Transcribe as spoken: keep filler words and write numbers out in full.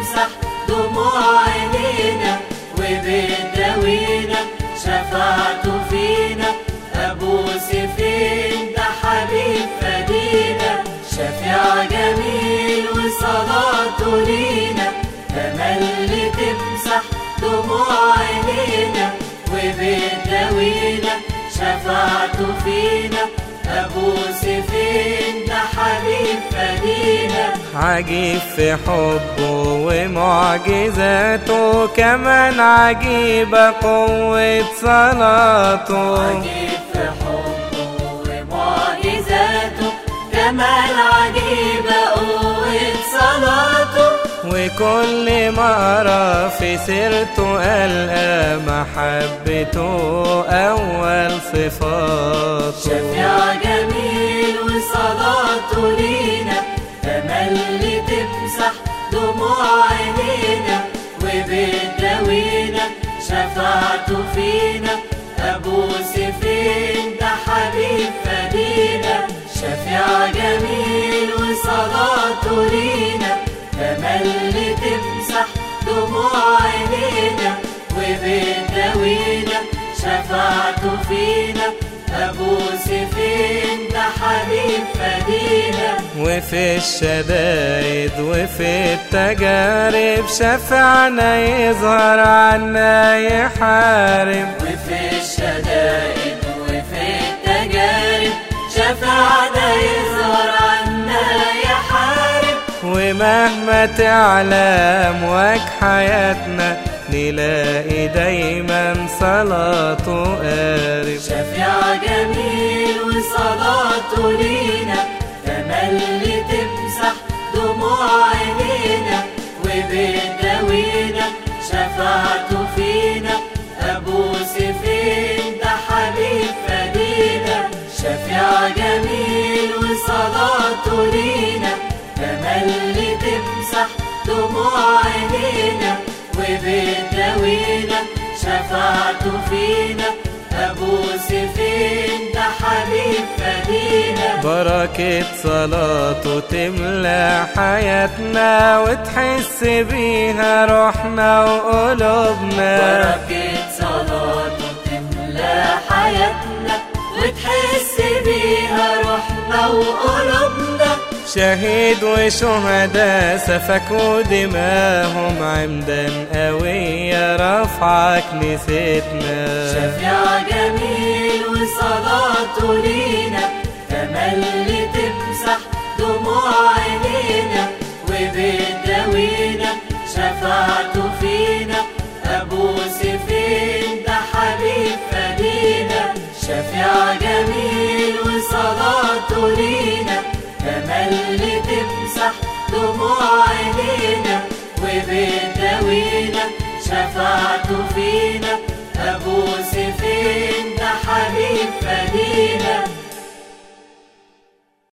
تمسح دموع عينينا وبتداوينا، شفاعته فينا أبو سيفين ده حبيب فدينا، شفيع جميل وصلاته لينا، تملي تمسح دموع عينينا وبتداوينا، شفاعته فينا أبو سيفين ده حبيب فدينا. عجيب في حبه ومعجزاته، كمان عجيبة قوة صلاته. عجيب في حبه ومعجزاته، كمان عجيبة قوة صلاته. وكل مرة في سيرته ألقى محبته أول صفاته. شفيع جميل وصلاته لينا، تملي تمسح دموع عينينا وبتداوينا، شفاعته فينا أبو سيفين ده حبيب فدينا، شفيع جميل وصلاته لينا، تملي تمسح دموع عينينا وبتداوينا، شفاعته فينا أبو سيفين ده حبيب فدينا. وفي الشدائد وفي التجارب شفعنا يظهر عنا يحارب. وفي الشدائد وفي التجارب شفعنا يظهر عنا يحارب. ومهما تعلى أمواج حياتنا نلاقي دايما صلاته قارب. شفيع جميل وصلاته لينا، تملي تمسح دموع عينينا وبتداوينا، شفاعته فينا أبو سيفين ده حبيب فدينا، شفيع جميل وصلاته لينا، تملي تمسح دموع عينينا وبتداوينا، شفاعته فينا أبو سيفين ده حبيب فدينا. بركة صلاته تملى حياتنا وتحس بيها روحنا وقلوبنا. بركة صلاته تملى حياتنا وتحس بيها روحنا وقلوبنا. شهيد وشهداء سفكوا دماهم عمدا قوية رفع كنيستنا. شفيع جميل وصلاته لينا،